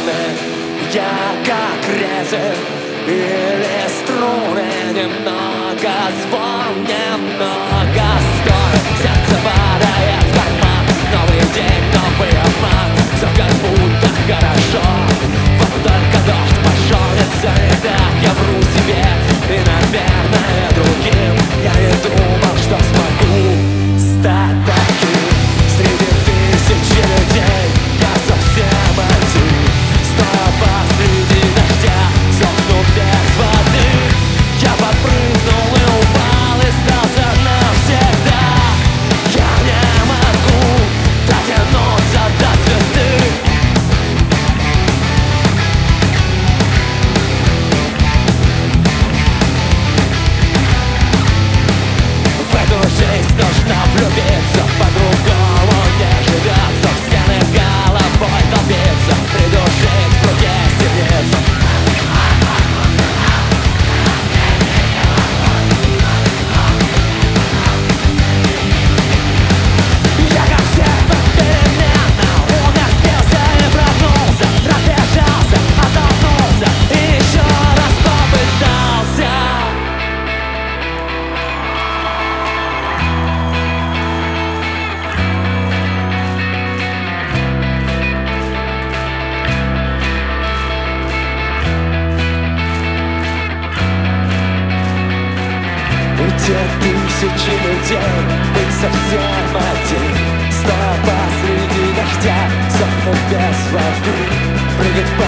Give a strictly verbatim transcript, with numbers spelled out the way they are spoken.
стороны. Я как резерв или струны, немного звон, немного стой. Сердце падает в карман, новый день, новый обман. Все как будто хорошо, вот только дождь пошел. Нет, все не так, я вру себе и, наверное, другим. Я не думал, что смогу стать таким. Среди тысячи людей я совсем один, стоя посреди дождя, сохну без воды. Я подпрыгнул и упал, и остался навсегда. Я не могу дотянуться до звезды. В эту жизнь нужно влюбиться, по-другому не живется. В стены головой толпиться, придушить в руке синица. Я как всегда переменно уместился и проснулся, разбежался, оттолкнулся и еще раз попытался. Те тысячи людей, быть совсем один, стоя посреди дождя, сохнуть без воды, прыгать по